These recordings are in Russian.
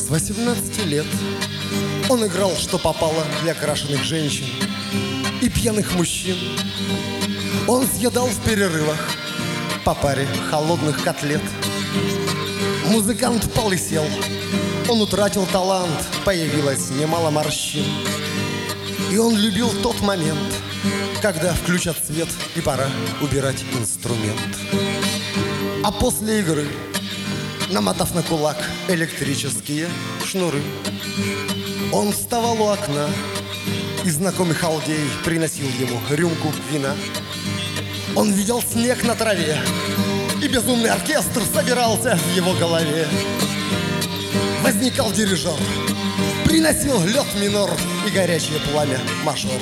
С 18 лет он играл, что попало, для крашеных женщин и пьяных мужчин. Он съедал в перерывах по паре холодных котлет. Музыкант полысел, он утратил талант, появилось немало морщин. И он любил тот момент, когда включат свет и пора убирать инструмент. А после игры, намотав на кулак электрические шнуры, он вставал у окна, и знакомый халдей приносил ему рюмку вина. Он видел снег на траве, и безумный оркестр собирался в его голове. Возникал дирижер, приносил лед минор и горячее пламя мажор.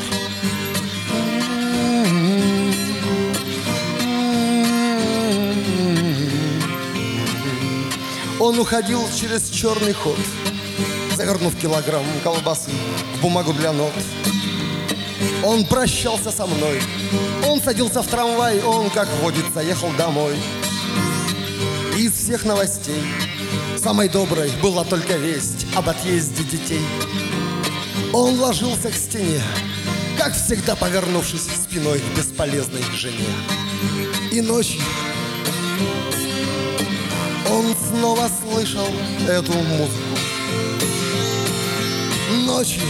Он уходил через черный ход, завернув килограмм колбасы в бумагу для нот. Он прощался со мной, он садился в трамвай, он, как водится, ехал домой. Из всех новостей самой доброй была только весть об отъезде детей. Он ложился к стене, как всегда повернувшись спиной к бесполезной жене. И ночью он снова слышал эту музыку. Ночью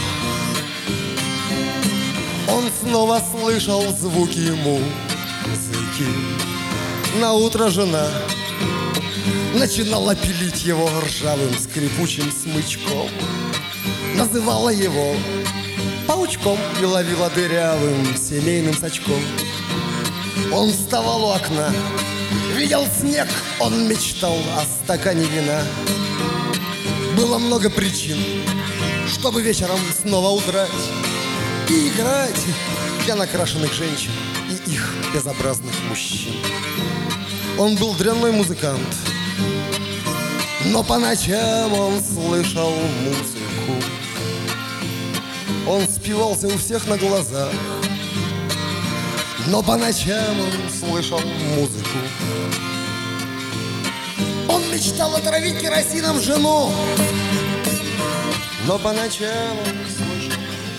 он снова слышал звуки музыки. Наутро жена начинала пилить его ржавым скрипучим смычком. Называла его паучком и ловила дырявым семейным сачком. Он вставал у окна, видел снег, он мечтал о стакане вина. Было много причин, чтобы вечером снова удрать и играть для накрашенных женщин и их безобразных мужчин. Он был дрянной музыкант, но по ночам он слышал музыку. Он спивался у всех на глазах, но по ночам он слышал музыку. Он мечтал отравить керосином жену, но по ночам он слышал.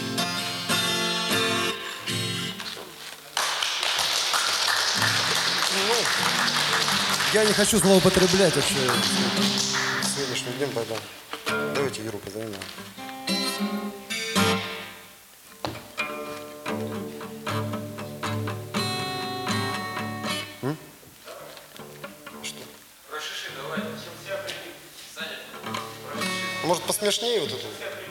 Я не хочу злоупотреблять вообще сегодняшним днем, поэтому давайте игру позовем. Что? Расшиши давай, чем вся занят. Может, посмешнее вот это?